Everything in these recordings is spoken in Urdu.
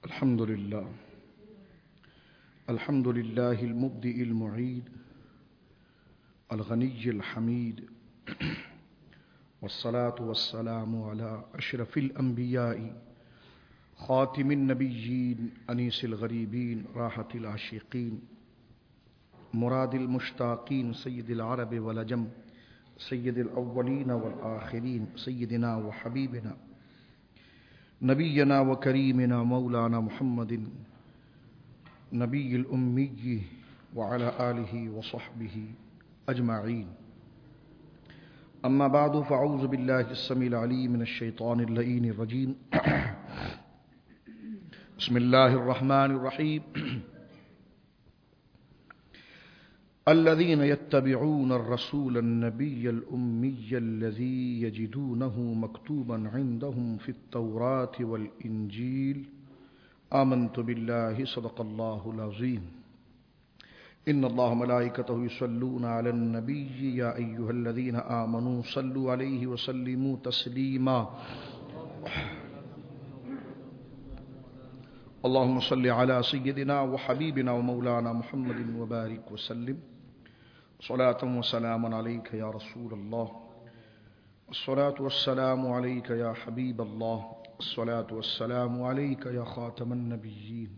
الحمد لله المبدئ المعيد الغني الحميد والصلاة والسلام على أشرف الأنبياء خاتم النبيين أنيس الغريبين راحة العاشقين مراد المشتاقين سيد العرب والعجم سيد الأولين والآخرين سيدنا وحبيبنا نبينا وكريمنا مولانا محمد نبي الأمي وعلى آله وصحبه أجمعين. أما بعد فأعوذ بالله السميع العليم من الشيطان اللعين الرجيم. بسم الله الرحمن الرحيم. الذين يتبعون الرسول النبي الأمي الذي يجدونه مكتوبا عندهم في التوراة والإنجيل آمنت بالله صدق الله العظيم. إن الله ملائكته يصلون على النبي يا أيها الذين آمنوا صلوا عليه وسلموا تسليما. اللهم صل على سيدنا وحبيبنا ومولانا محمد وبارك وسلم. صلاة وسلام عليك يا رسول الله. الصلاة والسلام عليك يا حبيب الله. الصلاة والسلام عليك يا خاتم النبيين.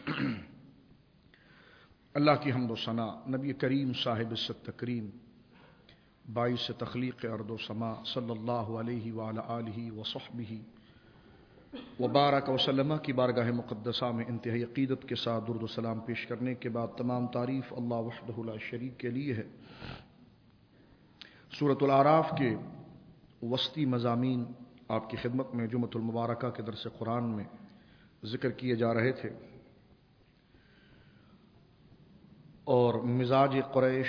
اللہ کی حمد و ثنا نبی کریم صاحب عزت تکریم باعث تخلیق ارض و سما صلی اللہ علیہ وعلی آلہ وصحبہ وبارک وسلم کی بارگاہ مقدسہ میں انتہائی عقیدت کے ساتھ درود و سلام پیش کرنے کے بعد تمام تعریف اللہ وحدہ لا شریک کے لیے ہے. سورۃ الاعراف کے وسطی مضامین آپ کی خدمت میں جمعۃ المبارکہ کے درس قرآن میں ذکر کیے جا رہے تھے اور مزاج قریش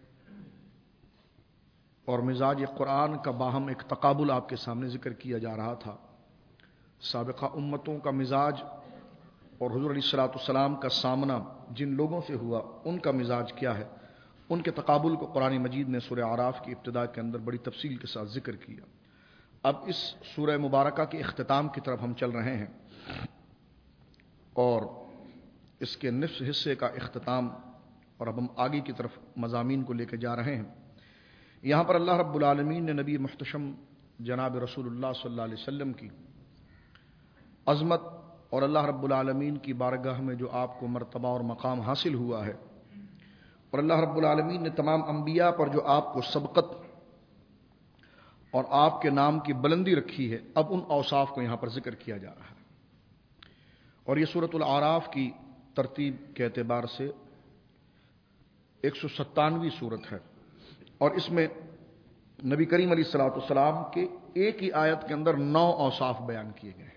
اور مزاج قرآن کا باہم ایک تقابل آپ کے سامنے ذکر کیا جا رہا تھا. سابقہ امتوں کا مزاج اور حضور علیہ الصلوۃ والسلام کا سامنا جن لوگوں سے ہوا ان کا مزاج کیا ہے، ان کے تقابل کو قرآن مجید نے سورہ اعراف کی ابتدا کے اندر بڑی تفصیل کے ساتھ ذکر کیا. اب اس سورہ مبارکہ کے اختتام کی طرف ہم چل رہے ہیں اور اس کے نصف حصے کا اختتام، اور اب ہم آگے کی طرف مضامین کو لے کے جا رہے ہیں. یہاں پر اللہ رب العالمین نے نبی محتشم جناب رسول اللہ صلی اللہ علیہ وسلم کی عظمت اور اللہ رب العالمین کی بارگاہ میں جو آپ کو مرتبہ اور مقام حاصل ہوا ہے، اور اللہ رب العالمین نے تمام انبیاء پر جو آپ کو سبقت اور آپ کے نام کی بلندی رکھی ہے، اب ان اوصاف کو یہاں پر ذکر کیا جا رہا ہے. اور یہ سورۃ الاعراف کی ترتیب کے اعتبار سے 197ویں سورت ہے، اور اس میں نبی کریم علیہ الصلوۃ والسلام کے ایک ہی آیت کے اندر 9 اوصاف بیان کیے گئے ہیں.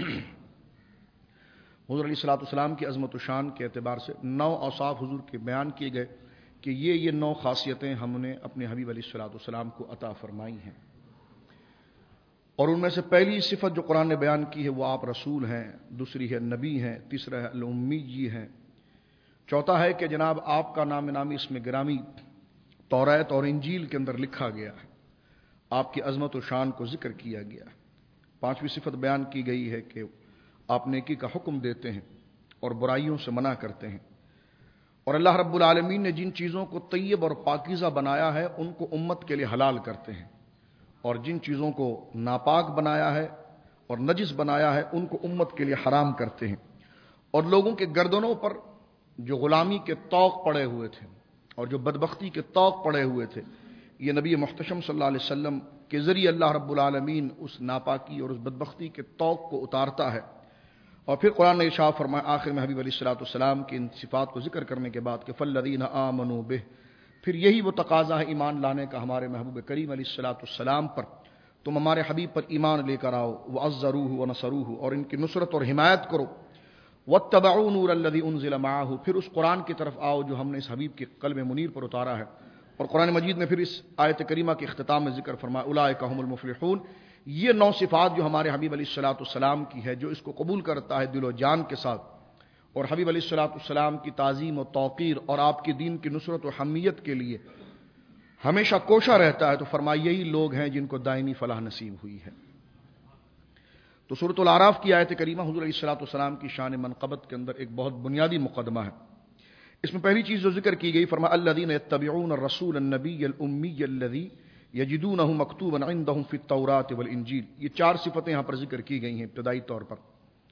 حضور علیہ الصلوۃ والسلام کی عظمت و شان کے اعتبار سے 9 اوصاف حضور کے بیان کیے گئے کہ یہ 9 خاصیتیں ہم نے اپنے حبیب علیہ الصلوۃ والسلام کو عطا فرمائی ہیں. اور ان میں سے پہلی صفت جو قرآن نے بیان کی ہے وہ آپ رسول ہیں، دوسری ہے نبی ہیں، تیسرا ہے الامی ہیں، چوتھا ہے کہ جناب آپ کا نام نامی اس میں گرامی توریت اور انجیل کے اندر لکھا گیا ہے، آپ کی عظمت و شان کو ذکر کیا گیا ہے. 5ویں صفت بیان کی گئی ہے کہ آپ نیکی کا حکم دیتے ہیں اور برائیوں سے منع کرتے ہیں، اور اللہ رب العالمین نے جن چیزوں کو طیب اور پاکیزہ بنایا ہے ان کو امت کے لیے حلال کرتے ہیں، اور جن چیزوں کو ناپاک بنایا ہے اور نجس بنایا ہے ان کو امت کے لیے حرام کرتے ہیں. اور لوگوں کے گردنوں پر جو غلامی کے طوق پڑے ہوئے تھے اور جو بدبختی کے طوق پڑے ہوئے تھے، یہ نبی محتشم صلی اللہ علیہ وسلم کے ذریعے اللہ رب العالمین اس ناپاکی اور اس بدبختی کے طوق کو اتارتا ہے. اور پھر قرآن نے ارشاد فرمایا آخر میں حبیب علیہ الصلوۃ والسلام کی ان صفات کو ذکر کرنے کے بعد کہ فالذین آمنوا بہ، پھر یہی وہ تقاضا ہے ایمان لانے کا ہمارے محبوب کریم علیہ الصلوۃ والسلام پر، تم ہمارے حبیب پر ایمان لے کر آؤ، وعزروہ ونصروہ، اور ان کی نصرت اور حمایت کرو، واتبعوا نور الذی انزل معہ، پھر اس قرآن کی طرف آؤ جو ہم نے اس حبیب کے قلب منیر پر اتارا ہے. اور قرآن مجید میں پھر اس آیت کریمہ کے اختتام میں ذکر فرمایا اولئک هم المفلحون. یہ 9 صفات جو ہمارے حبیب علیہ الصلوۃ والسلام کی ہے، جو اس کو قبول کرتا ہے دل و جان کے ساتھ اور حبیب علیہ الصلوۃ والسلام کی تعظیم و توقیر اور آپ کے دین کی نصرت و حمیت کے لیے ہمیشہ کوشاں رہتا ہے، تو فرمایا یہی لوگ ہیں جن کو دائمی فلاح نصیب ہوئی ہے. تو سورۃ الاعراف کی آیت کریمہ حضور علیہ الصلوۃ والسلام کی شان منقبت کے اندر ایک بہت بنیادی مقدمہ ہے. اس میں پہلی چیز جو ذکر کی گئی، فرمایا الذین یتبعون الرسول النبی الامی الذی یجدونہ مکتوبا عندہم فی التوراۃ والانجیل. یہ 4 صفتیں یہاں پر ذکر کی گئی ہیں ابتدائی طور پر.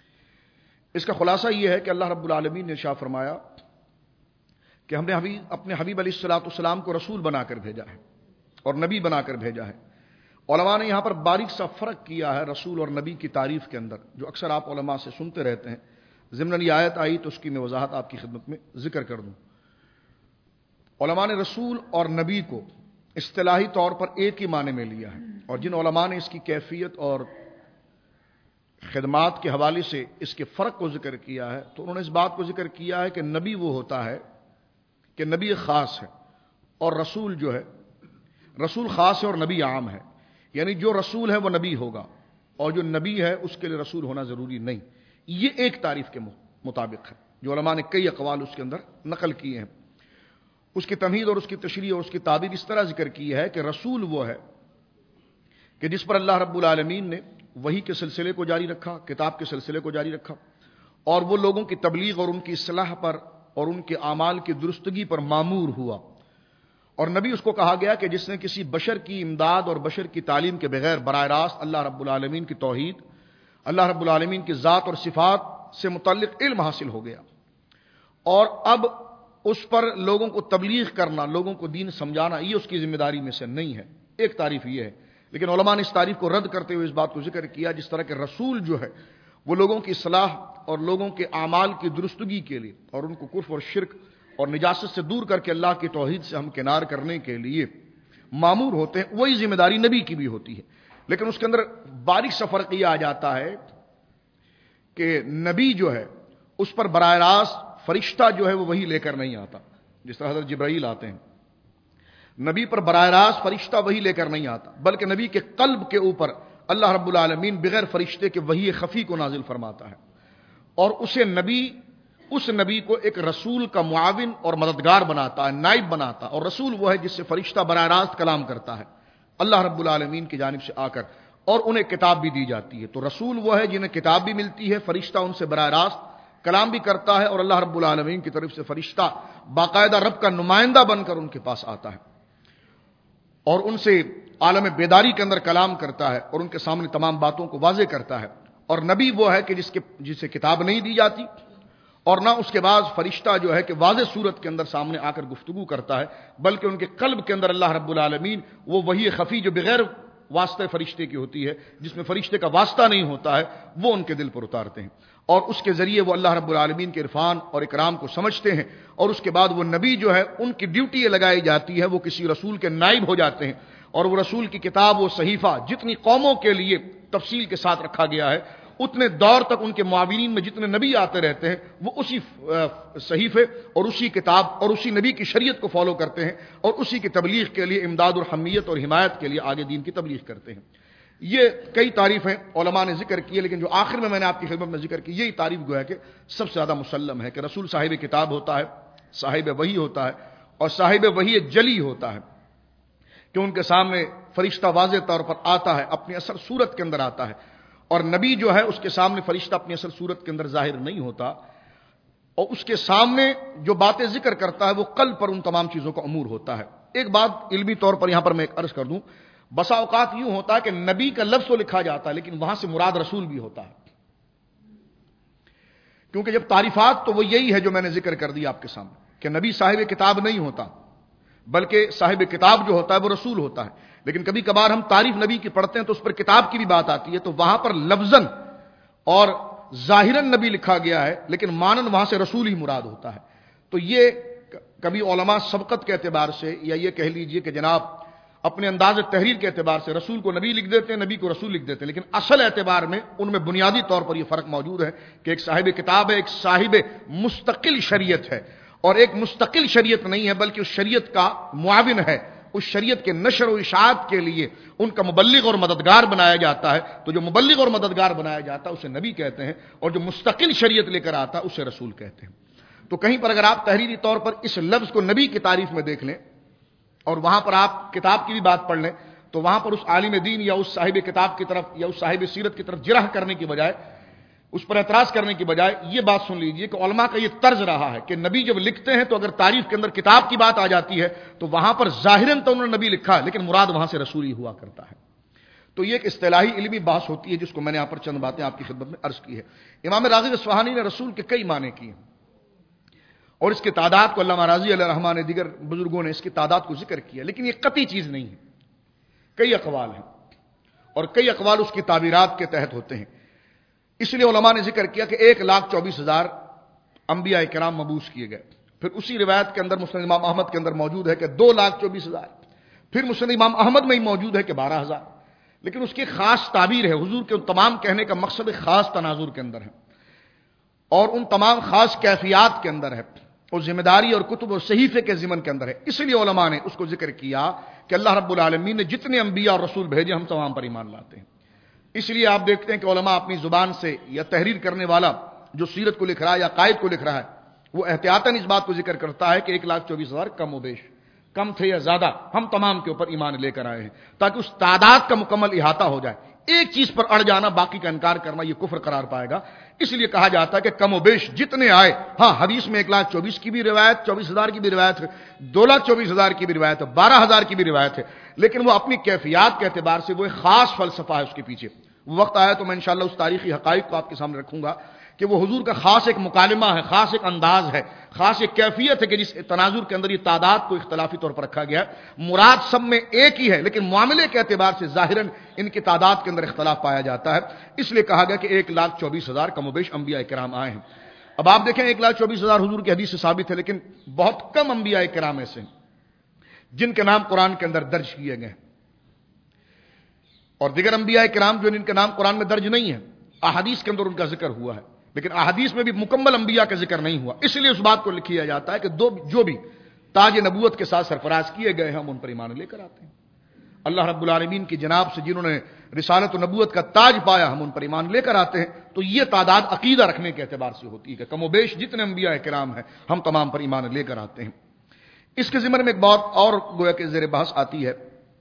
اس کا خلاصہ یہ ہے کہ اللہ رب العالمین نے ارشاد فرمایا کہ ہم نے اپنے حبیب علیہ الصلوۃ والسلام کو رسول بنا کر بھیجا ہے اور نبی بنا کر بھیجا ہے. علماء نے یہاں پر باریک سا فرق کیا ہے رسول اور نبی کی تعریف کے اندر، جو اکثر آپ علماء سے سنتے رہتے ہیں. ضمن یہ آیت آئی تو اس کی میں وضاحت آپ کی خدمت میں ذکر کر دوں. علماء نے رسول اور نبی کو اصطلاحی طور پر ایک ہی معنی میں لیا ہے، اور جن علماء نے اس کی کیفیت اور خدمات کے حوالے سے اس کے فرق کو ذکر کیا ہے تو انہوں نے اس بات کو ذکر کیا ہے کہ نبی وہ ہوتا ہے کہ نبی خاص ہے، اور رسول جو ہے، رسول خاص ہے اور نبی عام ہے. یعنی جو رسول ہے وہ نبی ہوگا، اور جو نبی ہے اس کے لیے رسول ہونا ضروری نہیں. یہ ایک تعریف کے مطابق ہے جو علماء نے کئی اقوال اس کے اندر نقل کیے ہیں. اس کی تمہید اور اس کی تشریح اور اس کی تعبیر اس طرح ذکر کی ہے کہ رسول وہ ہے کہ جس پر اللہ رب العالمین نے وحی کے سلسلے کو جاری رکھا، کتاب کے سلسلے کو جاری رکھا، اور وہ لوگوں کی تبلیغ اور ان کی اصلاح پر اور ان کے اعمال کی درستگی پر مامور ہوا. اور نبی اس کو کہا گیا کہ جس نے کسی بشر کی امداد اور بشر کی تعلیم کے بغیر براہ راست اللہ رب العالمین کی توحید، اللہ رب العالمین کی ذات اور صفات سے متعلق علم حاصل ہو گیا، اور اب اس پر لوگوں کو تبلیغ کرنا، لوگوں کو دین سمجھانا، یہ اس کی ذمہ داری میں سے نہیں ہے. ایک تعریف یہ ہے. لیکن علماء نے اس تعریف کو رد کرتے ہوئے اس بات کو ذکر کیا جس طرح کہ رسول جو ہے وہ لوگوں کی اصلاح اور لوگوں کے اعمال کی درستگی کے لیے اور ان کو کفر اور شرک اور نجاست سے دور کر کے اللہ کی توحید سے ہمکنار کرنے کے لیے مامور ہوتے ہیں، وہی ذمہ داری نبی کی بھی ہوتی ہے. لیکن اس کے اندر باریک سا فرق یہ آ جاتا ہے کہ نبی جو ہے اس پر براہ راست فرشتہ جو ہے وہ وہی لے کر نہیں آتا، جس طرح حضرت جبرائیل آتے ہیں. نبی پر براہ راست فرشتہ وہی لے کر نہیں آتا، بلکہ نبی کے قلب کے اوپر اللہ رب العالمین بغیر فرشتے کے وحی خفی کو نازل فرماتا ہے، اور اس نبی کو ایک رسول کا معاون اور مددگار بناتا ہے، نائب بناتا. اور رسول وہ ہے جس سے فرشتہ براہ راست کلام کرتا ہے اللہ رب العالمین کی جانب سے آ کر، اور انہیں کتاب بھی دی جاتی ہے. تو رسول وہ ہے جنہیں کتاب بھی ملتی ہے، فرشتہ ان سے براہ راست کلام بھی کرتا ہے، اور اللہ رب العالمین کی طرف سے فرشتہ باقاعدہ رب کا نمائندہ بن کر ان کے پاس آتا ہے اور ان سے عالم بیداری کے اندر کلام کرتا ہے اور ان کے سامنے تمام باتوں کو واضح کرتا ہے. اور نبی وہ ہے کہ جسے کتاب نہیں دی جاتی، اور نہ اس کے بعد فرشتہ جو ہے کہ واضح صورت کے اندر سامنے آ کر گفتگو کرتا ہے، بلکہ ان کے قلب کے اندر اللہ رب العالمین وہ وحی خفی جو بغیر واسطے فرشتے کی ہوتی ہے، جس میں فرشتے کا واسطہ نہیں ہوتا ہے، وہ ان کے دل پر اتارتے ہیں، اور اس کے ذریعے وہ اللہ رب العالمین کے عرفان اور اکرام کو سمجھتے ہیں. اور اس کے بعد وہ نبی جو ہے ان کی ڈیوٹی یہ لگائی جاتی ہے، وہ کسی رسول کے نائب ہو جاتے ہیں، اور وہ رسول کی کتاب، وہ صحیفہ جتنی قوموں کے لیے تفصیل کے ساتھ رکھا گیا ہے، اتنے دور تک ان کے معاونین میں جتنے نبی آتے رہتے ہیں وہ اسی صحیفے اور اسی کتاب اور اسی نبی کی شریعت کو فالو کرتے ہیں، اور اسی کی تبلیغ کے لیے، امداد اور حمیت اور حمایت کے لیے آگے دین کی تبلیغ کرتے ہیں. یہ کئی تعریفیں علماء نے ذکر کی ہے، لیکن جو آخر میں نے آپ کی خدمت میں ذکر کی یہی تعریف گویا کہ سب سے زیادہ مسلم ہے کہ رسول صاحب کتاب ہوتا ہے، صاحب وحی ہوتا ہے، اور صاحب وحی جلی ہوتا ہے کہ ان کے سامنے فرشتہ واضح طور پر آتا ہے، اپنی اصل صورت کے اندر آتا ہے. اور نبی جو ہے اس کے سامنے فرشتہ اپنی اصل صورت کے اندر ظاہر نہیں ہوتا، اور اس کے سامنے جو باتیں ذکر کرتا ہے وہ قلب پر ان تمام چیزوں کا امور ہوتا ہے. ایک بات علمی طور پر یہاں پر میں ایک عرض کر دوں، بسا اوقات یوں ہوتا ہے کہ نبی کا لفظ تو لکھا جاتا ہے لیکن وہاں سے مراد رسول بھی ہوتا ہے، کیونکہ جب تعریفات تو وہ یہی ہے جو میں نے ذکر کر دی آپ کے سامنے کہ نبی صاحب کتاب نہیں ہوتا، بلکہ صاحب کتاب جو ہوتا ہے وہ رسول ہوتا ہے. لیکن کبھی کبھار ہم تعریف نبی کی پڑھتے ہیں تو اس پر کتاب کی بھی بات آتی ہے، تو وہاں پر لفظاً اور ظاہراً نبی لکھا گیا ہے لیکن مانن وہاں سے رسول ہی مراد ہوتا ہے. تو یہ کبھی علماء سبقت کے اعتبار سے یا یہ کہہ لیجئے کہ جناب اپنے انداز تحریر کے اعتبار سے رسول کو نبی لکھ دیتے ہیں، نبی کو رسول لکھ دیتے ہیں، لیکن اصل اعتبار میں ان میں بنیادی طور پر یہ فرق موجود ہے کہ ایک صاحب کتاب ہے، ایک صاحب مستقل شریعت ہے، اور ایک مستقل شریعت نہیں ہے بلکہ اس شریعت کا معاون ہے. اس شریعت کے نشر و اشاعت کے لیے ان کا مبلغ اور مددگار بنایا جاتا ہے. تو جو مبلغ اور مددگار بنایا جاتا ہے اسے نبی کہتے ہیں، اور جو مستقل شریعت لے کر آتا ہے اسے رسول کہتے ہیں. تو کہیں پر اگر آپ تحریری طور پر اس لفظ کو نبی کی تعریف میں دیکھ لیں اور وہاں پر آپ کتاب کی بھی بات پڑھ لیں تو وہاں پر اس عالم دین یا اس صاحب کتاب کی طرف یا اس صاحب سیرت کی طرف جرح کرنے کی بجائے، اس پر اعتراض کرنے کی بجائے یہ بات سن لیجئے کہ علماء کا یہ طرز رہا ہے کہ نبی جب لکھتے ہیں تو اگر تعریف کے اندر کتاب کی بات آ جاتی ہے تو وہاں پر ظاہراً تو انہوں نے نبی لکھا ہے، لیکن مراد وہاں سے رسول ہی ہوا کرتا ہے۔ تو یہ ایک اصطلاحی علمی بحث ہوتی ہے جس کو میں نے یہاں پر چند باتیں آپ کی خدمت میں عرض کی ہے۔ امام راغب اصفہانی نے رسول کے کئی معنی کیے اور اس کی تعداد کو علامہ راضی علیہ الرحمٰن نے دیگر بزرگوں نے اس کی تعداد کو ذکر کیا، لیکن یہ قطعی چیز نہیں ہے، کئی اقوال ہیں اور کئی اقوال اس کی تعبیرات کے تحت ہوتے ہیں۔ اس لیے علماء نے ذکر کیا کہ 1,24,000 انبیاء کرام مبعوث کیے گئے۔ پھر اسی روایت کے اندر مسند امام احمد کے اندر موجود ہے کہ 2,24,000، پھر مسند امام احمد میں ہی موجود ہے کہ 12,000، لیکن اس کی خاص تعبیر ہے۔ حضور کے ان تمام کہنے کا مقصد ایک خاص تناظر کے اندر ہے اور ان تمام خاص کیفیات کے اندر ہے اور ذمہ داری اور کتب اور صحیفے کے ضمن کے اندر ہے۔ اس لیے علماء نے اس کو ذکر کیا کہ اللہ رب العالمین نے جتنے انبیاء اور رسول بھیجے ہم تمام پر ایمان لاتے ہیں۔ اس لیے آپ دیکھتے ہیں کہ علماء اپنی زبان سے یا تحریر کرنے والا جو سیرت کو لکھ رہا ہے یا قائد کو لکھ رہا ہے وہ احتیاطاً اس بات کو ذکر کرتا ہے کہ 1,24,000 کم و بیش، کم تھے یا زیادہ، ہم تمام کے اوپر ایمان لے کر آئے ہیں، تاکہ اس تعداد کا مکمل احاطہ ہو جائے۔ ایک چیز پر اڑ جانا، باقی کا انکار کرنا، یہ کفر قرار پائے گا۔ اس لیے کہا جاتا ہے کہ کم و بیش جتنے آئے، ہاں حدیث میں 1,24,000 کی بھی روایت، 24,000 کی بھی روایت ہے، 2,24,000 کی بھی روایت ہے، 12,000 کی بھی روایت ہے، لیکن وہ اپنی کیفیات کے اعتبار سے وہ ایک خاص فلسفہ ہے اس کے پیچھے۔ وہ وقت آیا تو میں انشاءاللہ اس تاریخی حقائق کو آپ کے سامنے رکھوں گا کہ وہ حضور کا خاص ایک مکالمہ ہے، خاص ایک انداز ہے، خاص ایک کیفیت ہے کہ جس تناظر کے اندر یہ تعداد کو اختلافی طور پر رکھا گیا ہے۔ مراد سب میں ایک ہی ہے، لیکن معاملے کے اعتبار سے ظاہراً ان کی تعداد کے اندر اختلاف پایا جاتا ہے۔ اس لیے کہا گیا کہ 1,24,000 کم و بیش انبیاء کرام آئے ہیں۔ اب آپ دیکھیں 1,24,000 حضور کی حدیث سے ثابت ہے، لیکن بہت کم انبیاء کرام ایسے ہیں جن کے نام قرآن کے اندر درج کیے گئے ہیں، اور دیگر انبیاء کرام جو ان کے نام قرآن میں درج نہیں ہے، احادیث کے اندر ان کا ذکر ہوا ہے، لیکن احادیث میں بھی مکمل انبیاء کا ذکر نہیں ہوا۔ اس لیے اس بات کو لکھا جاتا ہے کہ جو بھی تاج نبوت کے ساتھ سرفراز کیے گئے ہیں ہم ان پر ایمان لے کر آتے ہیں۔ اللہ رب العالمین کی جناب سے جنہوں نے رسالت و نبوت کا تاج پایا ہم ان پر ایمان لے کر آتے ہیں۔ تو یہ تعداد عقیدہ رکھنے کے اعتبار سے ہوتی ہے کہ کم و بیش جتنے انبیاء کرام ہیں ہم تمام پر ایمان لے کر آتے ہیں۔ اس کے ضمن میں ایک بات اور گویا کہ زیر بحث آتی ہے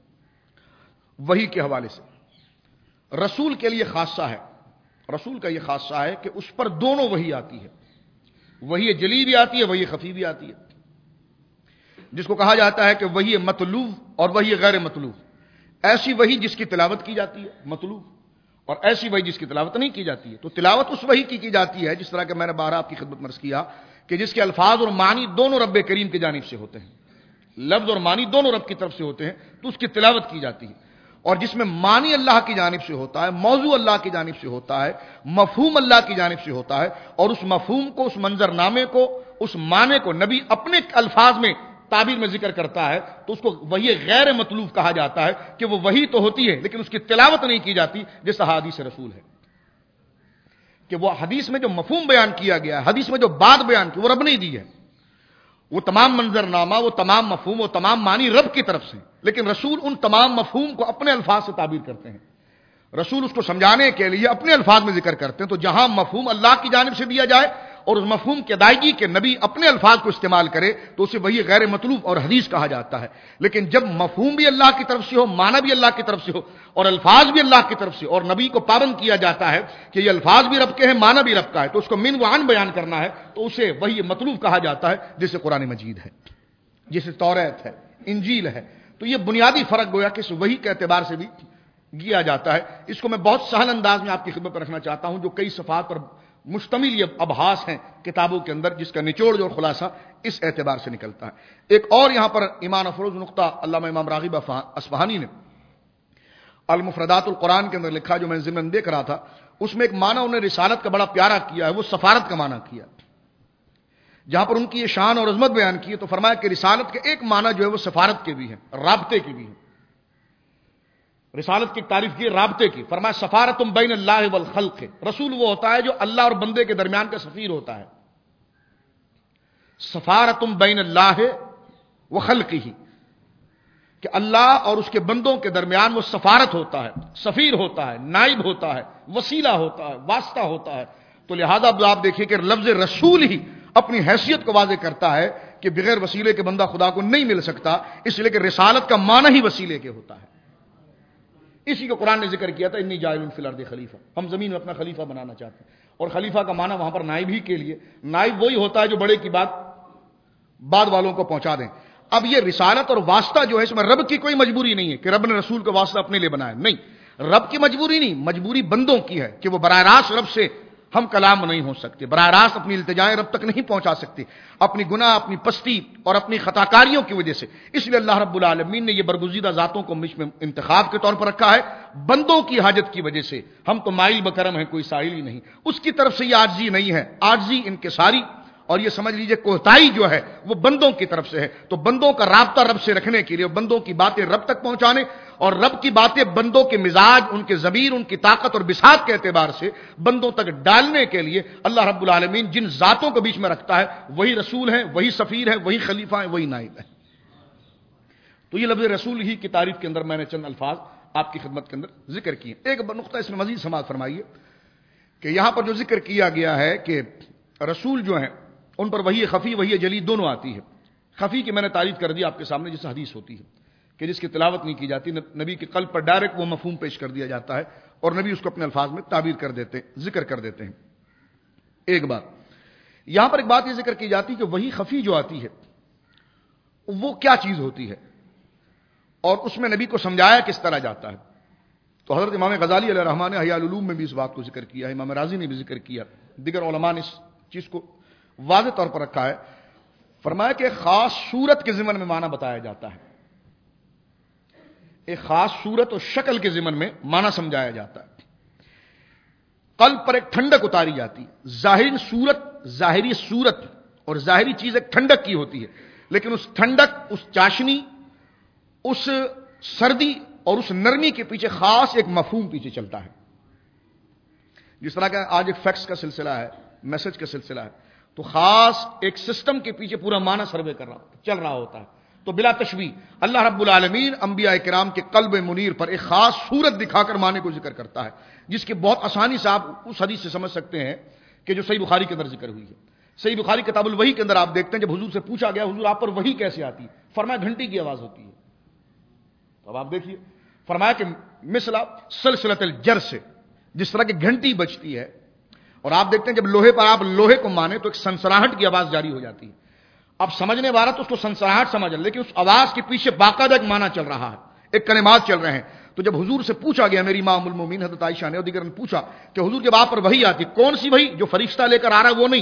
وحی کے حوالے سے۔ رسول کے لیے خاصہ ہے، رسول کا یہ خاصہ ہے کہ اس پر دونوں وحی آتی ہے، وحی جلی بھی آتی ہے، وحی خفی بھی آتی ہے، جس کو کہا جاتا ہے کہ وحی مطلوب اور وحی غیر مطلوب۔ ایسی وحی جس کی تلاوت کی جاتی ہے مطلوب، اور ایسی وحی جس کی تلاوت نہیں کی جاتی ہے۔ تو تلاوت اس وحی کی جاتی ہے جس طرح کہ میں نے بارہ آپ کی خدمت میں عرض کیا کہ جس کے الفاظ اور معنی دونوں رب کریم کی جانب سے ہوتے ہیں، لفظ اور معنی دونوں رب کی طرف سے ہوتے ہیں، تو اس کی تلاوت کی جاتی ہے۔ اور جس میں معنی اللہ کی جانب سے ہوتا ہے، موضوع اللہ کی جانب سے ہوتا ہے، مفہوم اللہ کی جانب سے ہوتا ہے، اور اس مفہوم کو، اس منظر نامے کو، اس معنی کو نبی اپنے الفاظ میں تعبیر میں ذکر کرتا ہے، تو اس کو وحی غیر مطلوب کہا جاتا ہے کہ وہ وحی تو ہوتی ہے لیکن اس کی تلاوت نہیں کی جاتی، جیسا حدیث رسول ہے کہ وہ حدیث میں جو مفہوم بیان کیا گیا ہے، حدیث میں جو بات بیان کی وہ رب نے دی ہے، وہ تمام منظرنامہ، وہ تمام مفہوم، وہ تمام معنی رب کی طرف سے، لیکن رسول ان تمام مفہوم کو اپنے الفاظ سے تعبیر کرتے ہیں۔ رسول اس کو سمجھانے کے لیے اپنے الفاظ میں ذکر کرتے ہیں۔ تو جہاں مفہوم اللہ کی جانب سے دیا جائے اور اس مفہوم کی ادائیگی کے نبی اپنے الفاظ کو استعمال کرے تو اسے وہی غیر مطلوب اور حدیث کہا جاتا ہے۔ لیکن جب مفہوم بھی اللہ کی طرف سے ہو، معنی بھی اللہ کی طرف سے ہو اور الفاظ بھی اللہ کی طرف سے، اور نبی کو پابند کیا جاتا ہے کہ یہ الفاظ بھی رب کے ہیں، معنی بھی رب کا ہے، تو اس کو من و عن بیان کرنا ہے، تو اسے وہی مطلوب کہا جاتا ہے، جسے قرآن مجید ہے، جسے توریت ہے، انجیل ہے۔ تو یہ بنیادی فرق گویا کہ اس وحی کے اعتبار سے بھی کیا جاتا ہے۔ اس کو میں بہت سہل انداز میں آپ کی خدمت پر رکھنا چاہتا ہوں، جو کئی صفحات پر مشتمل یہ ابحاث ہیں کتابوں کے اندر، جس کا نچوڑ اور خلاصہ اس اعتبار سے نکلتا ہے۔ ایک اور یہاں پر ایمان افروز نقطہ علامہ امام راغب اصفہانی نے المفردات القرآن کے اندر لکھا، جو میں ضمن دیکھ رہا تھا، اس میں ایک معنی انہوں نے رسالت کا بڑا پیارا کیا ہے، وہ سفارت کا معنی کیا۔ جہاں پر ان کی یہ شان اور عظمت بیان کی ہے تو فرمایا کہ رسالت کے ایک معنی جو ہے وہ سفارت کے بھی ہے، رابطے کی بھی ہے۔ رسالت کی تعریف کی رابطے کی، فرمایا سفارت بین اللہ والخلق، رسول وہ ہوتا ہے جو اللہ اور بندے کے درمیان کا سفیر ہوتا ہے۔ سفارت بین اللہ وخلقہ، کہ اللہ اور اس کے بندوں کے درمیان وہ سفارت ہوتا ہے، سفیر ہوتا ہے، نائب ہوتا ہے، وسیلہ ہوتا ہے، واسطہ ہوتا ہے۔ تو لہذا آپ دیکھیں کہ لفظ رسول ہی اپنی حیثیت کو واضح کرتا ہے کہ بغیر وسیلے کے بندہ خدا کو نہیں مل سکتا، اس لیے کہ رسالت کا معنی ہی وسیلے کے ہوتا ہے۔ اسی کو قرآن نے ذکر کیا تھا انی جاعل فی الارض خلیفہ، ہم زمین میں اپنا خلیفہ بنانا چاہتے ہیں. اور خلیفہ کا معنی وہاں پر نائب ہی کے لیے، نائب وہی ہوتا ہے جو بڑے کی بات بعد والوں کو پہنچا دیں. اب یہ رسالت اور واسطہ جو ہے اس میں رب کی کوئی مجبوری نہیں ہے کہ رب نے رسول کو واسطہ اپنے لیے بنایا، نہیں، رب کی مجبوری نہیں، مجبوری بندوں کی ہے کہ وہ براہ راست رب سے ہم کلام نہیں ہو سکتے، براہ راست اپنی التجائیں رب تک نہیں پہنچا سکتے، اپنی گناہ، اپنی پستی اور اپنی خطاکاریوں کی وجہ سے. اس لیے اللہ رب العالمین نے یہ برگزیدہ ذاتوں کو مجھ میں انتخاب کے طور پر رکھا ہے بندوں کی حاجت کی وجہ سے. ہم تو مائل بکرم ہیں، کوئی سائل ہی نہیں. اس کی طرف سے یہ عاجزی نہیں ہے، عاجزی انکساری اور یہ سمجھ لیجئے کوتاہی جو ہے وہ بندوں کی طرف سے ہے. تو بندوں کا رابطہ رب سے رکھنے کے لیے، بندوں کی باتیں رب تک پہنچانے اور رب کی باتیں بندوں کے مزاج، ان کے ضمیر، ان کی طاقت اور بساط کے اعتبار سے بندوں تک ڈالنے کے لیے اللہ رب العالمین جن ذاتوں کو بیچ میں رکھتا ہے وہی رسول ہیں، وہی سفیر ہیں، وہی خلیفہ ہیں، وہی نائب ہیں. تو یہ لفظ رسول ہی کی تعریف کے اندر میں نے چند الفاظ آپ کی خدمت کے اندر ذکر کیے. ایک نقطہ اس میں مزید سماعت فرمائیے کہ یہاں پر جو ذکر کیا گیا ہے کہ رسول جو ہیں ان پر وہی خفی وہی جلی دونوں آتی ہے. خفی کی میں نے تعریف کر دی آپ کے سامنے، جس حدیث ہوتی ہے کہ جس کی تلاوت نہیں کی جاتی، نبی کے قلب پر ڈائریکٹ وہ مفہوم پیش کر دیا جاتا ہے اور نبی اس کو اپنے الفاظ میں تعبیر کر دیتے ہیں، ذکر کر دیتے ہیں. ایک بات یہاں پر ایک بات یہ ذکر کی جاتی ہے کہ وہی خفی جو آتی ہے وہ کیا چیز ہوتی ہے اور اس میں نبی کو سمجھایا کس طرح جاتا ہے. تو حضرت امام غزالی علیہ الرحمٰن نے احیاء العلوم میں بھی اس بات کو ذکر کیا ہے، امام رازی نے بھی ذکر کیا، دیگر علماء نے اس چیز کو واضح طور پر رکھا ہے. فرمایا کہ ایک خاص صورت کے ضمن میں معنی بتایا جاتا ہے، ایک خاص صورت اور شکل کے ضمن میں معنی سمجھایا جاتا ہے. قلب پر ایک ٹھنڈک اتاری جاتی، ظاہری صورت اور ظاہری چیز ایک ٹھنڈک کی ہوتی ہے، لیکن اس ٹھنڈک، اس چاشنی، اس سردی اور اس نرمی کے پیچھے خاص ایک مفہوم پیچھے چلتا ہے. جس طرح کا آج ایک فیکس کا سلسلہ ہے، میسج کا سلسلہ ہے، تو خاص ایک سسٹم کے پیچھے پورا معنی سروے کر رہا چل رہا ہوتا ہے. تو بلا تشبیہ اللہ رب العالمین انبیاء کرام کے قلب منیر پر ایک خاص صورت دکھا کر معنی کو ذکر کرتا ہے، جس کی بہت آسانی سے آپ اس حدیث سے سمجھ سکتے ہیں کہ جو صحیح بخاری کے اندر ذکر ہوئی ہے. صحیح بخاری کتاب الوحی کے اندر آپ دیکھتے ہیں جب حضور سے پوچھا گیا حضور آپ پر وحی کیسے آتی ہے، فرمایا گھنٹی کی آواز ہوتی ہے. اب آپ دیکھیے، فرمایا کہ مثلا سلسلۃ الجر سے، جس طرح کی گھنٹی بجتی ہے، اور آپ دیکھتے ہیں جب لوہے پر آپ لوہے کو مانے تو ایک سنسراہٹ کی آواز جاری ہو جاتی ہے. اب سمجھنے والا تو اس کو سنسراہٹ سمجھ رہا، لیکن اس آواز کے پیچھے باقاعدہ ایک معنی چل رہا ہے، ایک کلمات چل رہے ہیں. تو جب حضور سے پوچھا گیا، میری ماں ام المومنین حضرت عائشہ نے اور دیگر نے پوچھا کہ حضور جب آپ پر وحی آتی، کون سی وحی؟ جو فرشتہ لے کر آ رہا ہے وہ نہیں،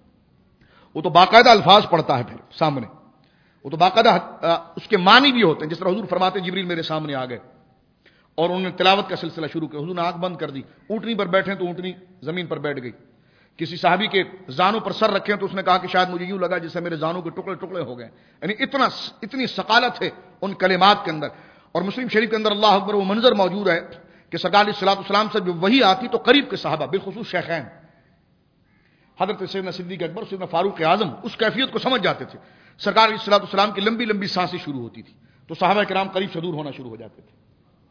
وہ تو باقاعدہ الفاظ پڑھتا ہے پھر سامنے، وہ تو باقاعدہ اس کے معنی بھی ہوتے ہیں. جس طرح حضور فرماتے ہیں جبریل میرے سامنے آ گئے اور انہوں نے تلاوت کا سلسلہ شروع کیا، حضور نے آنکھ بند کر دی، اونٹنی پر بیٹھے تو اونٹنی زمین پر بیٹھ گئی، کسی صحابی کے زانوں پر سر رکھے تو اس نے کہا کہ شاید مجھے یوں لگا جس سے میرے زانوں کے ٹکڑے ٹکڑے ہو گئے. یعنی اتنی ثقالت ہے ان کلمات کے اندر. اور مسلم شریف کے اندر اللہ اکبر وہ منظر موجود ہے کہ سرکار علیہ الصلوۃ والسلام سے جو وحی آتی تو قریب کے صحابہ بالخصوص شیخین حضرت سیدنا صدیق اکبر، سیدنا فاروق اعظم اس کیفیت کو سمجھ جاتے تھے. سرکار علیہ الصلوۃ والسلام کی لمبی لمبی سانسیں شروع ہوتی تھی تو صحابہ کرام قریب سے دور ہونا شروع ہو جاتے تھے.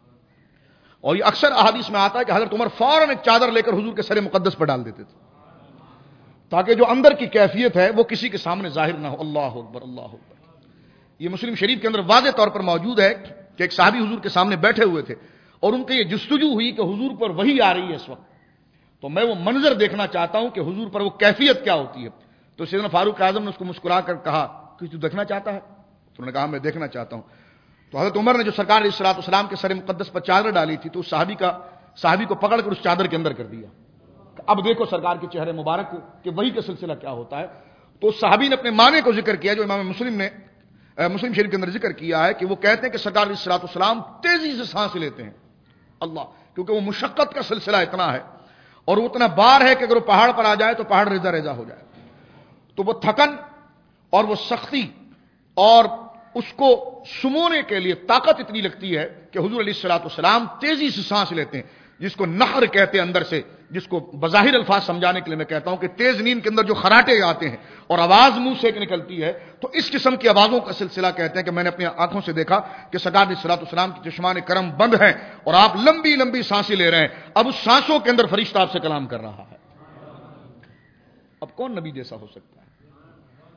اور یہ اکثر احادیث میں آتا ہے کہ حضرت عمر فوراً ایک چادر لے کر حضور کے سر مقدس پر ڈال دیتے تھے تاکہ جو اندر کی کیفیت ہے وہ کسی کے سامنے ظاہر نہ ہو. اللہ اکبر اللہ اکبر. یہ مسلم شریف کے اندر واضح طور پر موجود ہے کہ ایک صحابی حضور کے سامنے بیٹھے ہوئے تھے اور ان کے یہ جستجو ہوئی کہ حضور پر وحی آ رہی ہے اس وقت، تو میں وہ منظر دیکھنا چاہتا ہوں کہ حضور پر وہ کیفیت کیا ہوتی ہے. تو سیدنا فاروق اعظم نے اس کو مسکرا کر کہا کہ تو دیکھنا چاہتا ہے؟ تو انہوں نے کہا میں دیکھنا چاہتا ہوں. تو حضرت عمر نے جو سرکار علیہ الصلوۃ والسلام کے سر مقدس پر چادر ڈالی تھی تو اس صحابی کو پکڑ کر اس چادر کے اندر کر دیا. اب دیکھو سرکار کے چہرے مبارک کو کہ وحی کا سلسلہ کیا ہوتا ہے. تو اس صحابی نے اپنے معنی کو ذکر کیا جو امام مسلم شریف کے اندر ذکر کیا ہے کہ وہ کہتے ہیں کہ سرکار علیہ الصلوۃ والسلام تیزی سے سانس لیتے ہیں اللہ، کیونکہ وہ مشقت کا سلسلہ اتنا ہے اور وہ اتنا بار ہے کہ اگر وہ پہاڑ پر آ جائے تو پہاڑ ریزہ ریزہ ہو جائے. تو وہ تھکن اور وہ سختی اور اس کو سمونے کے لیے طاقت اتنی لگتی ہے کہ حضور علیہ الصلوۃ والسلام تیزی سے سانس لیتے ہیں، جس کو نحر کہتے ہیں اندر سے، جس کو بظاہر الفاظ سمجھانے کے لیے میں کہتا ہوں کہ تیز نیند کے اندر جو خراٹے آتے ہیں اور آواز منہ سے نکلتی ہے تو اس قسم کی آوازوں کا سلسلہ کہتے ہیں کہ میں نے اپنی آنکھوں سے دیکھا کہ سرکار علیہ الصلوۃ والسلام کی چشمان کرم بند ہیں اور آپ لمبی لمبی سانسیں لے رہے ہیں. اب اس سانسوں کے اندر فرشتہ آپ سے کلام کر رہا ہے. اب کون نبی جیسا ہو سکتا ہے؟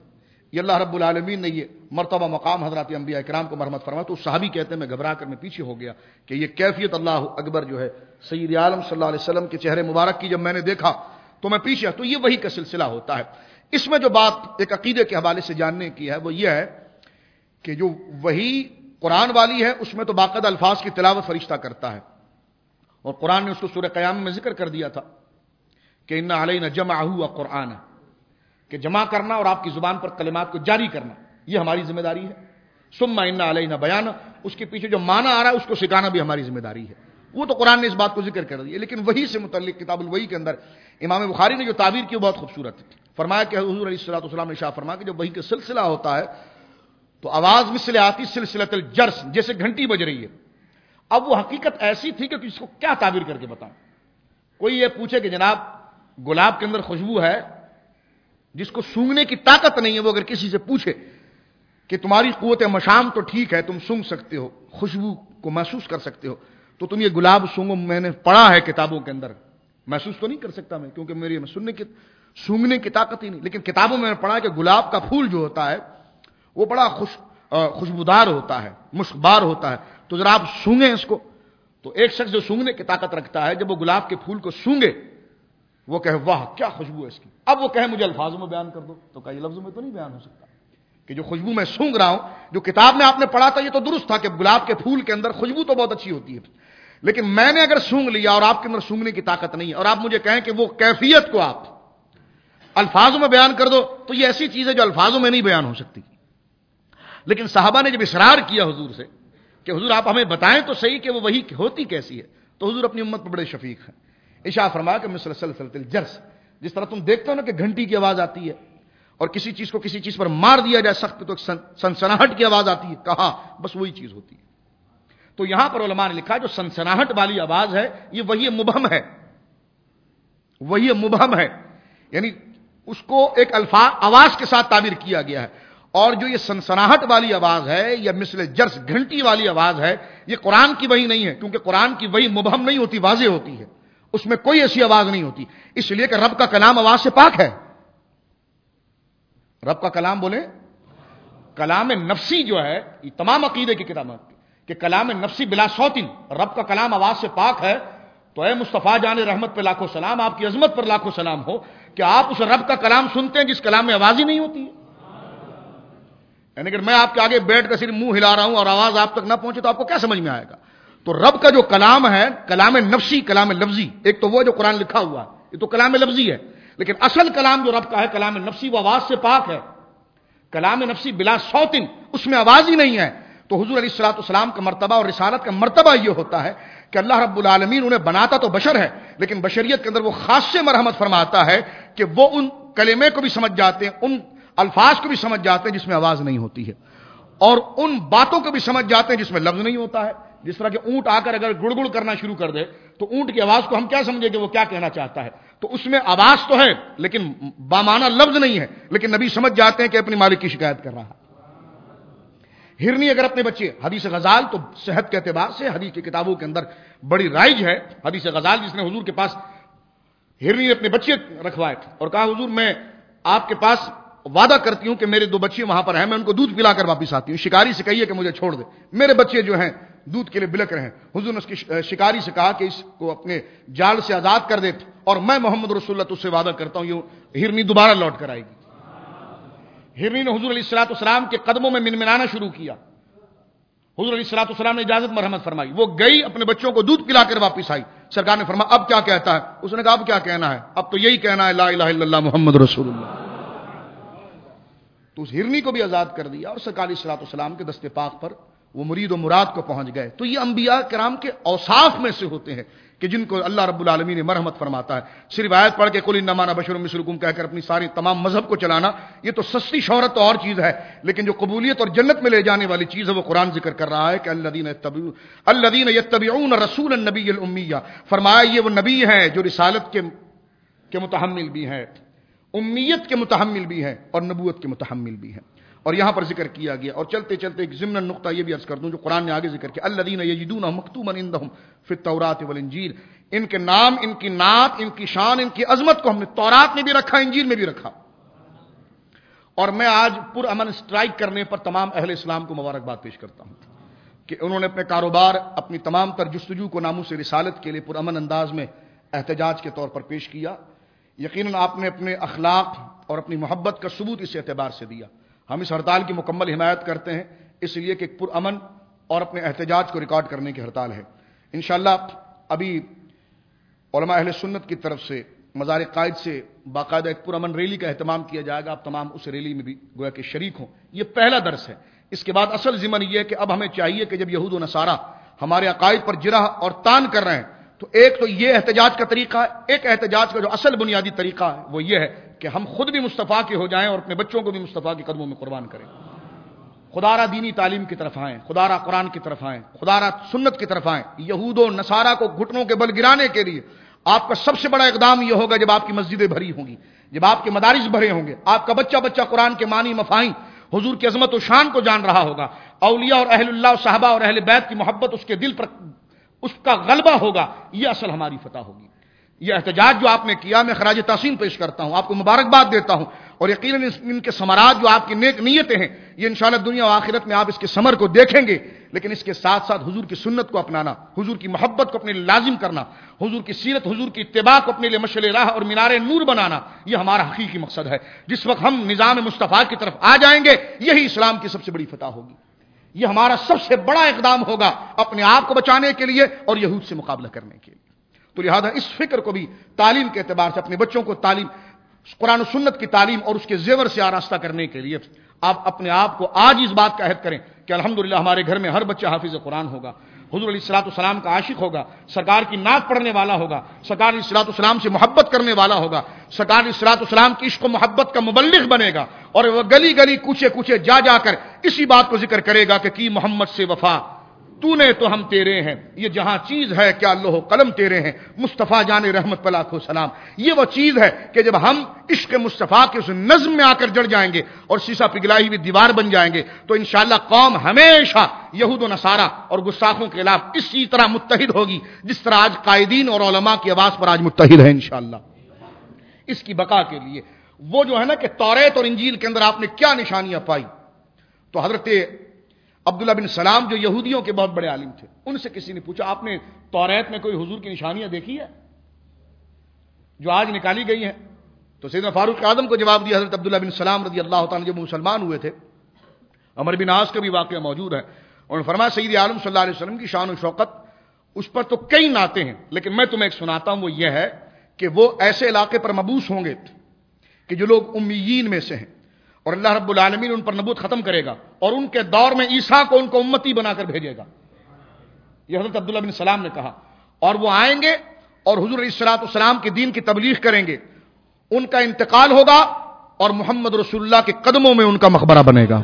یہ اللہ رب العالمین نے یہ مرتبہ مقام حضرات انبیاء کرام کو مرحمت فرمایا. تو صحابی کہتے ہیں میں گھبرا کر میں پیچھے ہو گیا کہ یہ کیفیت اللہ اکبر جو ہے سید عالم صلی اللہ علیہ وسلم کے چہرے مبارک کی جب میں نے دیکھا تو میں پیچھے. تو یہ وہی کا سلسلہ ہوتا ہے. اس میں جو بات ایک عقیدے کے حوالے سے جاننے کی ہے وہ یہ ہے کہ جو وہی قرآن والی ہے اس میں تو باقاعدہ الفاظ کی تلاوت فرشتہ کرتا ہے, اور قرآن نے اس کو سورہ قیامہ میں ذکر کر دیا تھا کہ ان علینا جمعہ و قرآن, کہ جمع کرنا اور آپ کی زبان پر کلمات کو جاری کرنا یہ ہماری ذمہ داری ہے. ثم ان علینا بیان, اس کے پیچھے جو معنی آ رہا ہے اس کو سکھانا بھی ہماری ذمہ داری ہے. وہ تو قرآن نے اس بات کو ذکر کر دیا. لیکن وہی سے متعلق کتاب الوحی کے اندر امام بخاری نے جو تعبیر کی وہ بہت خوبصورت ہے. فرمایا کہ حضور علیہ الصلوۃ والسلام نے ارشاد فرمایا کہ جب وحی کا سلسلہ ہوتا ہے تو آواز مثل آتی سلسلۃ الجرس, جیسے گھنٹی بج رہی ہے. اب وہ حقیقت ایسی تھی کہ اس کو کیا تعبیر کر کے بتاؤں. کوئی یہ پوچھے کہ جناب گلاب کے اندر خوشبو ہے, جس کو سونگنے کی طاقت نہیں ہے, وہ اگر کسی سے پوچھے کہ تمہاری قوت مشام تو ٹھیک ہے, تم سونگ سکتے ہو, خوشبو کو محسوس کر سکتے ہو, تو تم یہ گلاب سونگو, میں نے پڑھا ہے کتابوں کے اندر, محسوس تو نہیں کر سکتا میں, کیونکہ میری سونگنے کی طاقت ہی نہیں. لیکن کتابوں میں پڑھا کہ گلاب کا پھول جو ہوتا ہے وہ بڑا خوشبودار ہوتا ہے, مشکبار ہوتا ہے. تو ذرا آپ سونگیں اس کو. تو ایک شخص جو سونگنے کی طاقت رکھتا ہے جب وہ گلاب کے پھول کو سونگے وہ کہے واہ کیا خوشبو ہے اس کی. اب وہ کہے مجھے الفاظوں میں بیان کر دو, تو کہا یہ لفظوں میں تو نہیں بیان ہو سکتا کہ جو خوشبو میں سونگ رہا ہوں, جو کتاب میں آپ نے پڑھا تھا یہ تو درست تھا کہ گلاب کے پھول کے اندر خوشبو تو بہت اچھی ہوتی ہے, لیکن میں نے اگر سونگ لیا اور آپ کے اندر سونگنے کی طاقت نہیں ہے اور آپ مجھے کہیں کہ وہ کیفیت کو آپ الفاظوں میں بیان کر دو, تو یہ ایسی چیز ہے جو الفاظوں میں نہیں بیان ہو سکتی. لیکن صحابہ نے جب اصرار کیا حضور سے کہ حضور آپ ہمیں بتائیں تو صحیح کہ وہ وہی ہوتی کیسی ہے, تو حضور اپنی امت پر بڑے شفیق ہیں. ارشاد فرمایا کہ مثل سلسلۃ الجرس, جس طرح تم دیکھتے ہو نا کہ گھنٹی کی آواز آتی ہے اور کسی چیز کو کسی چیز پر مار دیا جائے سخت تو سنسناہٹ کی آواز آتی ہے, کہا بس وہی چیز ہوتی ہے. تو یہاں پر علماء نے لکھا جو سنسناہٹ والی آواز ہے یہ وہی مبہم ہے, وہی مبہم ہے, یعنی اس کو ایک الفاظ آواز کے ساتھ تعبیر کیا گیا ہے. اور جو یہ سنسناہٹ والی آواز ہے یا مثل جرس گھنٹی والی آواز ہے یہ قرآن کی وحی نہیں ہے, کیونکہ قرآن کی وحی مبہم نہیں ہوتی, واضح ہوتی ہے, اس میں کوئی ایسی آواز نہیں ہوتی, اس لیے کہ رب کا کلام آواز سے پاک ہے. رب کا کلام بولے کلام نفسی جو ہے, یہ تمام عقیدے کی کتابیں کہ کلام نفسی بلا صوتن, رب کا کلام آواز سے پاک ہے. تو اے مصطفیٰ جان رحمت پہ لاکھوں سلام, آپ کی عظمت پر لاکھوں سلام ہو کہ آپ اس رب کا کلام سنتے ہیں جس کلام میں آواز ہی نہیں ہوتی ہے. یعنی کہ میں آپ کے آگے بیٹھ کر صرف منہ ہلا رہا ہوں اور آواز آپ تک نہ پہنچے تو آپ کو کیا سمجھ میں آئے گا. تو رب کا جو کلام ہے کلام نفسی کلام لفظی, ایک تو وہ جو قرآن لکھا ہوا ہے یہ تو کلام لفظی ہے, لیکن اصل کلام جو رب کا ہے کلام نفسی وہ آواز سے پاک ہے. کلام نفسی بلا صوتن, اس میں آواز ہی نہیں ہے. تو حضور علیہ الصلوۃ والسلام کا مرتبہ اور رسالت کا مرتبہ یہ ہوتا ہے کہ اللہ رب العالمین انہیں بناتا تو بشر ہے, لیکن بشریت کے اندر وہ خاص سے مرحمت فرماتا ہے کہ وہ ان کلمے کو بھی سمجھ جاتے ہیں, ان الفاظ کو بھی سمجھ جاتے ہیں جس میں آواز نہیں ہوتی ہے, اور ان باتوں کو بھی سمجھ جاتے ہیں جس میں لفظ نہیں ہوتا ہے. جس طرح کہ اونٹ آ کر اگر گڑ گڑ کرنا شروع کر دے تو اونٹ کی آواز کو ہم کیا سمجھے کہ وہ کیا کہنا چاہتا ہے, تو اس میں آواز تو ہے لیکن بامعنی لفظ نہیں ہے, لیکن نبی سمجھ جاتے ہیں کہ اپنی مالک کی شکایت کر رہا ہے. ہرنی اگر اپنے بچے, حدیث غزال تو صحت کے اعتبار سے حدیث کی کتابوں کے اندر بڑی رائج ہے. حدیث غزال جس نے حضور کے پاس ہرنی نے اپنے بچے رکھوائے اور کہا حضور میں آپ کے پاس وعدہ کرتی ہوں کہ میرے 2 بچے وہاں پر ہیں, میں ان کو دودھ پلا کر واپس آتی ہوں, شکاری سے کہیے کہ مجھے چھوڑ دے, میرے بچے جو ہیں دودھ کے لیے بلک رہے ہیں. حضور نے اس کی شکاری سے کہا کہ اس کو اپنے جال سے آزاد کر دے, اور میں محمد رسول اللہ تجھ سے وعدہ کرتا ہوں یہ ہرنی دوبارہ لوٹ کر آئے گی. ہرنی نے حضور علیہ الصلوۃ والسلام کے قدموں میں منمنانا شروع کیا. حضور علیہ الصلوۃ والسلام نے اجازت مرحمت فرمائی, وہ گئی اپنے بچوں کو دودھ پلا کر واپس آئی. سرکار نے فرمایا اب کیا کہتا ہے؟ اس نے کہا اب کیا کہنا ہے, اب تو یہی کہنا ہے لا الہ الا اللہ محمد رسول اللہ. تو اس ہرنی کو بھی آزاد کر دیا اور سرکار علیہ الصلوۃ والسلام کے دست پاک پر وہ مرید و مراد کو پہنچ گئے. تو یہ انبیاء کرام کے اوصاف میں سے ہوتے ہیں کہ جن کو اللہ رب العالمین نے مرحمت فرماتا ہے. صرف آیت پڑھ کے قل انما انا بشر مثلکم کہہ کر اپنی ساری تمام مذہب کو چلانا یہ تو سستی شہرت اور چیز ہے, لیکن جو قبولیت اور جنت میں لے جانے والی چیز ہے وہ قرآن ذکر کر رہا ہے کہ الذین یتبعون رسول النبی الامیہ, فرمایا یہ وہ نبی ہیں جو رسالت کے متحمل بھی ہیں, امیت کے متحمل بھی ہیں اور نبوت کے متحمل بھی ہیں. اور یہاں پر ذکر کیا گیا. اور چلتے چلتے ایک ضمن نقطہ یہ بھی عرض کر دوں جو قرآن نے آگے ذکر کیا, الذین یجدون مکتوبا عندهم فی التوراۃ والانجیل, ان کے نام, ان کی نعت, ان کی شان, ان کی عظمت کو ہم نے تورات میں بھی رکھا, انجیل میں بھی رکھا. اور میں آج پرامن اسٹرائک کرنے پر تمام اہل اسلام کو مبارکباد پیش کرتا ہوں کہ انہوں نے اپنے کاروبار، اپنی تمام تر جستجو کو ناموس رسالت کے لیے پرامن انداز میں احتجاج کے طور پر پیش کیا۔ یقیناً آپ نے اپنے اخلاق اور اپنی محبت کا ثبوت اس اعتبار سے دیا۔ ہم اس ہڑتال کی مکمل حمایت کرتے ہیں، اس لیے کہ پرامن اور اپنے احتجاج کو ریکارڈ کرنے کی ہڑتال ہے۔ انشاءاللہ ابھی علماء اہل سنت کی طرف سے مزار قائد سے باقاعدہ ایک پرامن ریلی کا اہتمام کیا جائے گا۔ آپ تمام اس ریلی میں بھی گویا کہ شریک ہوں۔ یہ پہلا درس ہے۔ اس کے بعد اصل ضمن یہ ہے کہ اب ہمیں چاہیے کہ جب یہود و نصارہ ہمارے عقائد پر جرح اور تان کر رہے ہیں تو ایک تو یہ احتجاج کا طریقہ ہے، ایک احتجاج کا جو اصل بنیادی طریقہ ہے وہ یہ ہے کہ ہم خود بھی مصطفیٰ کے ہو جائیں اور اپنے بچوں کو بھی مصطفیٰ کے قدموں میں قربان کریں۔ خدا را دینی تعلیم کی طرف آئیں، خدا را قرآن کی طرف آئیں، خدا را سنت کی طرف آئیں۔ یہود و نصارہ کو گھٹنوں کے بل گرانے کے لیے آپ کا سب سے بڑا اقدام یہ ہوگا جب آپ کی مسجدیں بھری ہوں گی، جب آپ کے مدارس بھرے ہوں گے، آپ کا بچہ بچہ قرآن کے معنی مفاہیم، حضور کی عظمت و شان کو جان رہا ہوگا، اولیاء اور اہل اللہ صحابہ اور اہل بیت کی محبت اس کے دل پر اس کا غلبہ ہوگا۔ یہ اصل ہماری فتح ہوگی۔ یہ احتجاج جو آپ نے کیا، میں خراج تحسین پیش کرتا ہوں، آپ کو مبارکباد دیتا ہوں، اور یقیناً ان کے ثمرات جو آپ کی نیک نیتیں ہیں یہ انشاءاللہ دنیا و آخرت میں آپ اس کے ثمر کو دیکھیں گے۔ لیکن اس کے ساتھ ساتھ حضور کی سنت کو اپنانا، حضور کی محبت کو اپنے لیے لازم کرنا، حضور کی سیرت، حضور کی اتباع کو اپنے لیے مشعل راہ اور مینار نور بنانا، یہ ہمارا حقیقی مقصد ہے۔ جس وقت ہم نظام مصطفیٰ کی طرف آ جائیں گے یہی اسلام کی سب سے بڑی فتح ہوگی۔ یہ ہمارا سب سے بڑا اقدام ہوگا اپنے آپ کو بچانے کے لیے اور یہود سے مقابلہ کرنے کے لیے۔ تو لہذا اس فکر کو بھی تعلیم کے اعتبار سے اپنے بچوں کو تعلیم، قرآن و سنت کی تعلیم اور اس کے زیور سے آراستہ کرنے کے لیے آپ اپنے آپ کو آج اس بات کا عہد کریں کہ الحمدللہ ہمارے گھر میں ہر بچہ حافظ قرآن ہوگا، حضور علیہ الصلوۃ والسلام کا عاشق ہوگا، سرکار کی نعت پڑھنے والا ہوگا، سرکار علیہ الصلوۃ والسلام سے محبت کرنے والا ہوگا، سرکار علیہ الصلوۃ والسلام کی عشق و محبت کا مبلغ بنے گا، اور وہ گلی گلی کوچے کوچے جا جا کر اسی بات کو ذکر کرے گا کہ کی محمد سے وفا تو نے تو ہم تیرے ہیں، یہ جہاں چیز ہے کیا لوح و قلم تیرے ہیں، مصطفیٰ جان رحمت پہ لاکھوں سلام۔ یہ وہ چیز ہے کہ جب ہم عشق مصطفیٰ کے اس نظم میں آ کر جڑ جائیں گے اور سیسا پگھلائی ہوئی دیوار بن جائیں گے تو انشاءاللہ قوم ہمیشہ یہود و نصارہ اور گستاخوں کے خلاف اسی طرح متحد ہوگی جس طرح آج قائدین اور علماء کی آواز پر آج متحد ہے انشاءاللہ۔ اس کی بقا کے لیے وہ جو ہے نا کہ توریت اور انجیل کے اندر آپ نے کیا نشانیاں پائی، تو حضرت عبداللہ بن سلام جو یہودیوں کے بہت بڑے عالم تھے، ان سے کسی نے پوچھا آپ نے توریت میں کوئی حضور کی نشانیاں دیکھی ہے جو آج نکالی گئی ہیں؟ تو سیدنا فاروق اعظم کو جواب دیا حضرت عبداللہ بن سلام رضی اللہ تعالیٰ جب مسلمان ہوئے تھے، عمر بن عاص کا بھی واقعہ موجود ہے، انہوں نے فرمایا سید عالم صلی اللہ علیہ وسلم کی شان و شوقت اس پر تو کئی نعتیں ہیں، لیکن میں تمہیں ایک سناتا ہوں، وہ یہ ہے کہ وہ ایسے علاقے پر مبعوث ہوں گے کہ جو لوگ امیین میں سے ہیں، اور اللہ رب العالمین ان پر نبوت ختم کرے گا اور ان کے دور میں عیسیٰ کو ان کو امتی بنا کر بھیجے گا۔ یہ حضرت عبداللہ بن سلام نے کہا، اور وہ آئیں گے اور حضور علیہ الصلوۃ والسلام کے دین کی تبلیغ کریں گے، ان کا انتقال ہوگا اور محمد رسول اللہ کے قدموں میں ان کا مقبرہ بنے گا۔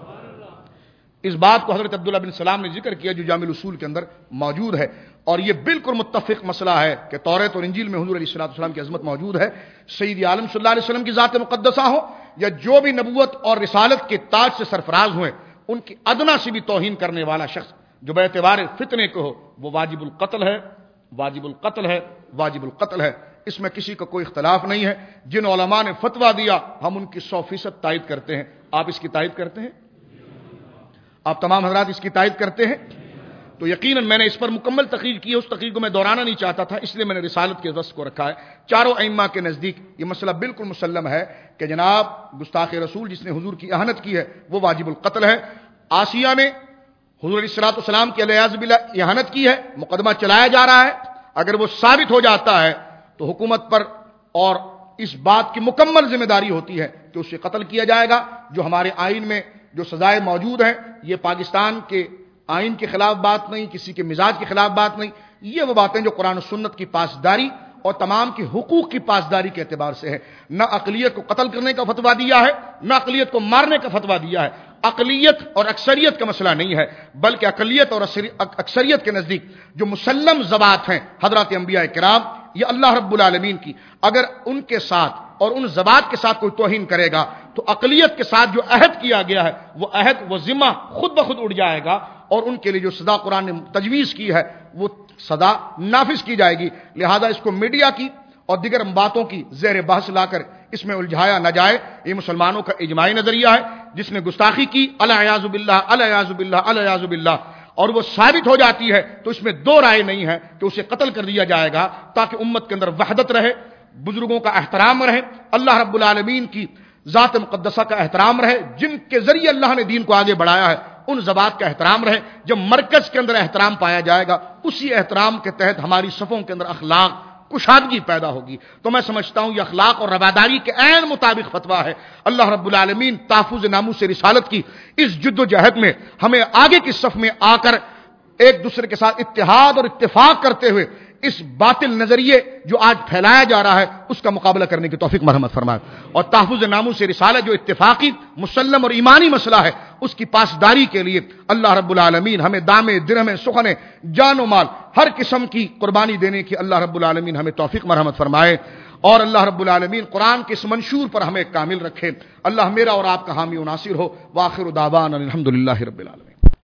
اس بات کو حضرت عبداللہ بن سلام نے ذکر کیا جو جامع الاصول کے اندر موجود ہے، اور یہ بالکل متفق مسئلہ ہے کہ توریت اور انجیل میں حضور علیہ الصلوۃ والسلام کی عظمت موجود ہے۔ سید عالم صلی اللہ علیہ وسلم کی ذات مقدسہ ہو یا جو بھی نبوت اور رسالت کے تاج سے سرفراز ہوئے، ان کی ادنا سے بھی توہین کرنے والا شخص جو باعتبار فتنے کو ہو وہ واجب القتل ہے، واجب القتل ہے، واجب القتل ہے۔ اس میں کسی کا کوئی اختلاف نہیں ہے۔ جن علماء نے فتویٰ دیا ہم ان کی 100% تائید کرتے ہیں۔ آپ اس کی تائید کرتے ہیں؟ آپ تمام حضرات اس کی تائید کرتے ہیں؟ تو یقیناً میں نے اس پر مکمل تقریر کی ہے، اس تقریر کو میں دہرانا نہیں چاہتا تھا، اس لیے میں نے رسالت کے وصف کو رکھا ہے۔ چاروں ائمہ کے نزدیک یہ مسئلہ بالکل مسلم ہے کہ جناب گستاخ رسول جس نے حضور کی اہانت کی ہے وہ واجب القتل ہے۔ آسیہ نے حضور علیہ الصلوۃ والسلام کی علیہ باللہ اہانت کی ہے، مقدمہ چلایا جا رہا ہے، اگر وہ ثابت ہو جاتا ہے تو حکومت پر اور اس بات کی مکمل ذمہ داری ہوتی ہے کہ اسے قتل کیا جائے گا۔ جو ہمارے آئین میں جو سزائیں موجود ہیں یہ پاکستان کے آئین کے خلاف بات نہیں، کسی کے مزاج کے خلاف بات نہیں، یہ وہ باتیں جو قرآن و سنت کی پاسداری اور تمام کے حقوق کی پاسداری کے اعتبار سے ہے۔ نہ اقلیت کو قتل کرنے کا فتویٰ دیا ہے، نہ اقلیت کو مارنے کا فتویٰ دیا ہے۔ اقلیت اور اکثریت کا مسئلہ نہیں ہے، بلکہ اقلیت اور اکثریت کے نزدیک جو مسلم ذوات ہیں حضرات انبیاء کرام، یہ اللہ رب العالمین کی، اگر ان کے ساتھ اور ان ذوات کے ساتھ کوئی توہین کرے گا تو اقلیت کے ساتھ جو عہد کیا گیا ہے وہ عہد، وہ ذمہ خود بخود اڑ جائے گا، اور ان کے لیے جو سزا قرآن نے تجویز کی ہے وہ سزا نافذ کی جائے گی۔ لہذا اس کو میڈیا کی اور دیگر باتوں کی زیر بحث لا کر اس میں الجھایا نہ جائے. یہ مسلمانوں کا اجماعی نظریہ ہے. جس نے گستاخی کی الیاذ باللہ الیاذ باللہ الیاذ باللہ اور وہ ثابت ہو جاتی ہے تو اس میں دو رائے نہیں ہے کہ اسے قتل کر دیا جائے گا تاکہ امت کے اندر وحدت رہے, بزرگوں کا احترام رہے, اللہ رب العالمین کی ذات مقدسہ کا احترام رہے, جن کے ذریعے اللہ نے دین کو آگے بڑھایا ہے ان ذوات کا احترام رہے. جب مرکز کے اندر احترام پایا جائے گا اسی احترام کے تحت ہماری صفوں کے اندر اخلاق کشادگی پیدا ہوگی. تو میں سمجھتا ہوں یہ اخلاق اور رواداری کے عین مطابق فتویٰ ہے. اللہ رب العالمین تحفظ ناموس رسالت کی اس جد و جہد میں ہمیں آگے کی صف میں آ کر ایک دوسرے کے ساتھ اتحاد اور اتفاق کرتے ہوئے اس باطل نظریے جو آج پھیلایا جا رہا ہے اس کا مقابلہ کرنے کی توفیق مرحمت فرمائے. اور تحفظ ناموس رسالت جو اتفاقی مسلم اور ایمانی مسئلہ ہے اس کی پاسداری کے لیے اللہ رب العالمین ہمیں دامے درہم سخن جان و مال ہر قسم کی قربانی دینے کی اللہ رب العالمین ہمیں توفیق مرحمت فرمائے. اور اللہ رب العالمین قرآن کے اس منشور پر ہمیں کامل رکھے. اللہ میرا اور آپ کا حامی و ناصر ہو. وآخر دعوانا الحمدللہ رب العالمین.